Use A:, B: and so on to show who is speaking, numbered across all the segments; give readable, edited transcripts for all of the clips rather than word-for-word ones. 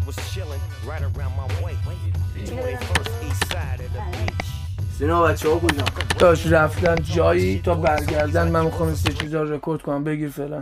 A: سینا بچه ها کجا؟
B: داشت رفتن جایی تا برگردن. من میخوام سه چیزا رو رکورد کنم. بگیر فعلا.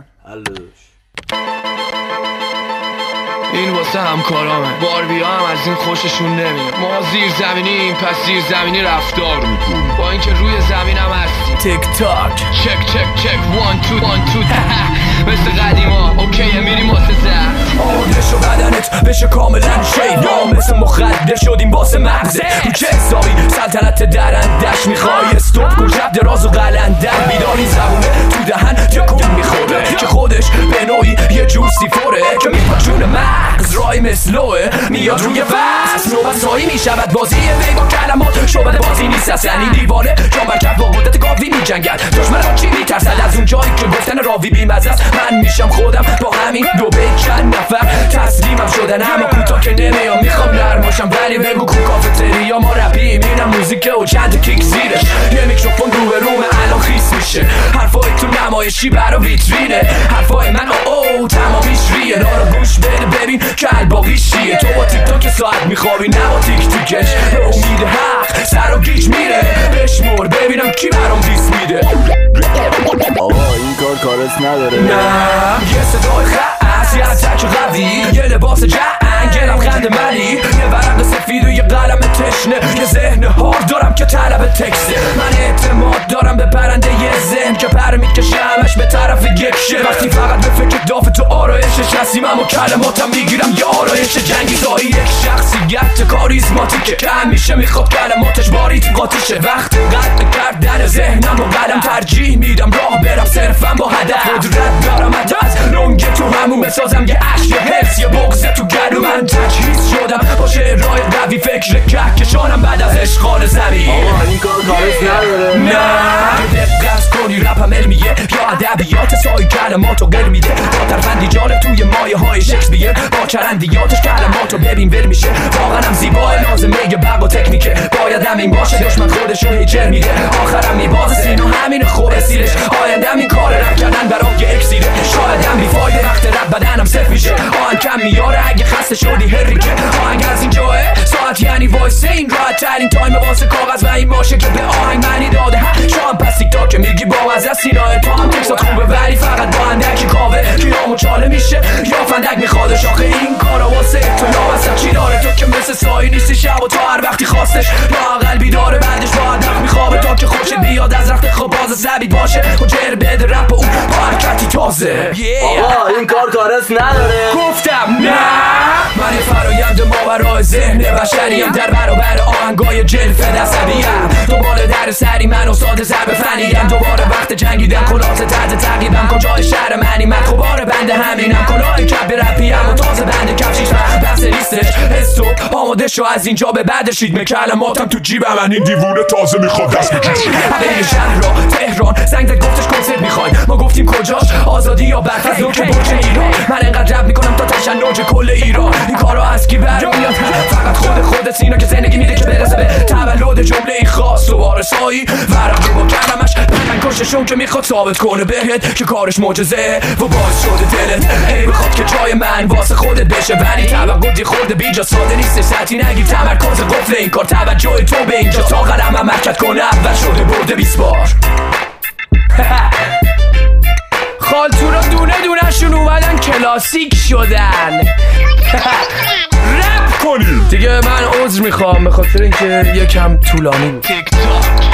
B: این واسه همکارامه. باربیا هم از این خوششون نمیاد. ما زیر زمینیم پس زیر زمینی رفتار میکنیم با اینکه روی زمین هم هستیم. تیک تاک چک چک چک وان تو مثل قدیما اوکیه میریم واسه زد. آماده شو بدنت بشه کاملا شیدا مثل مخدر شدیم واسه مغزه. رو چه حسابی سلطنت درندش میخوای استوب کن شب دراز و قلندر. بیداری زبونه تو دهن تکون میخوره که خودش به نوعی یه جور سیفوره که میپاچونه مغز رای مثلوه میاد روی وز نوبتایی میشود بازی وی با کلمات شعبده بازی نیست اصلا این دیوانه جان برکب با قدرت گاوی میجنگد دشمن با چی میترسد از اون جایی که گفتن راوی بیمزه است. من میشم خودم با همین دو بیت چند نفر تسلیمم شدن اما کوتا که نمیام میخوام نرماشم ولی بگو کو کافتریا ما رپیم اینم موزیکه و چند کیک زیرش یه میکروفون رو به رومه الان خیس میشه حرفای تو نمایشی برا ویترینه حرفای من او تمامیش ریه دارو گوش بده ببین که الباقی شیه تو با تیک تاک ساعت میخوابی نه با تیک تیکش به امید حق سر و گیج میره بشمر ببینم کی برام دیس میده.
A: آقا این کارت نداره.
B: نه یه صدای خاص یه اتک قوی یه لباس جنگ یه لبخند ملی یه ورق سفید و یه قلم تشنه یه ذهن هار دارم که طلب تکسه. من اعتماد دارم به پرنده یه ذهن که پر میکشمش به طرف یک شه وقتی فقط به فکر داف تو آرایشش هستیم اما کلماتم میگیرم یه آرایش جنگی زایی یک شخصیت کاریزماتیکه که همیشه میخواد کلماتش باریت قاطیشه. وقت قطع کردن ذهنم و قلم ترجیح میدم راه برم صرفم با هدف قدرت دارم از لنگ تو همون بسازم یه عشق یه حس یه بغض تو گلو من تجهیز شدم با شعرهای قوی فکر کهکشانم بعد از اشغال زمین.
A: آقا این کارت نداره.
B: نه دقت کنی رپم علمیه یا ادبیات سای کلماتو قل میده با ترفندی جالب توی مایه های شکسپیر با چرندیاتش کلماتو ببین ول میشه واقعا هم زیبای لازمه یه بق و تکنیکه باید همین باشه دشمن خودشو هیجر میده آخرم میبازه سینو همین خوبه سیرش آیندم این کار رپ کردن برای اکسیره شاید هم بیفایده وقت رپ بدنم صف میشه آهنگ کم میاره اگه خسته شدی هریکه آهنگ از این جاه ساعت یعنی وایسه این راحت ترین تایم واسه کاغذ و این باشه که به آهنگ معنی داده شام پس تیک تاک میگی با از سینای تو هم تکسات خوبه ولی فقط با اندکی کاوه کیامو چاله میشه یا فندک میخواد شاخه این کارا واسه تو یا اصلا چی داره تو که مثل سایی نیستی شب و تا هر وقتی خواستش یا اقل بیداره بعدش با هدف میخوابه تا که خوشت بیاد از رخت خواب باز زبید باشه و جر بده رپ اون با حرکتی تازه.
A: آقا این کارت نداره.
B: گفتم نه من فرایند ماورای ذهن بشریم در برابر آهنگای جلفه عصبیم دوباره در سری من استاد ضرب فنیم دوباره وقت جنگیدن کلات تحت تعقیبم کجای شهر منی من خوبار بند همینم کلاه کپ رپیم و تازه بند کفشیش من بحث لیستش حسو آماده شو از اینجا به بعدش ریتم کلماتم تو جیبم من این دیوونه تازه میخواد دست بکشه بین شهر را تهران زنگ زد گفتش کنسرت میخوایم ما گفتیم کجاش آزادی یا برفض که برج ایران من انقدر رپ میکنم تا تشنج کل ایران این کارا از کی برمیاد فقط خود سینا که زندگی میده که برسه به تولد جمله ای خاص و وارثایی ورقی با کلمش من کششون که میخواد ثابت کنه بهت که کارش معجزه و باعث شده دلت ای بخواد که جای من واسه خودت بشه ولی توقعی خورده بیجا ساده نیست سطحی نگیر تمرکز قفل این کار توجه تو به اینجا تا قدم هم حرکت کنه اول شده برده 20 بار خالتورا دونه دونه شون اومدن کلاسیک شدن رپ کنی دیگه. من عذر میخوام به خاطر اینکه یکم طولانی بود. تیک تاک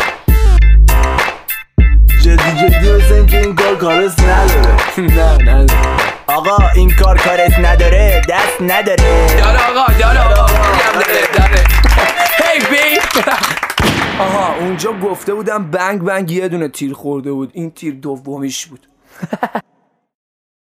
A: جدی مثل که این کارت نداره.
B: نه
A: آقا این کارت نداره دست نداره.
B: داره آقا داره هی بی آها اونجا گفته بودم بنگ یه دونه تیر خورده بود این تیر دومیش بود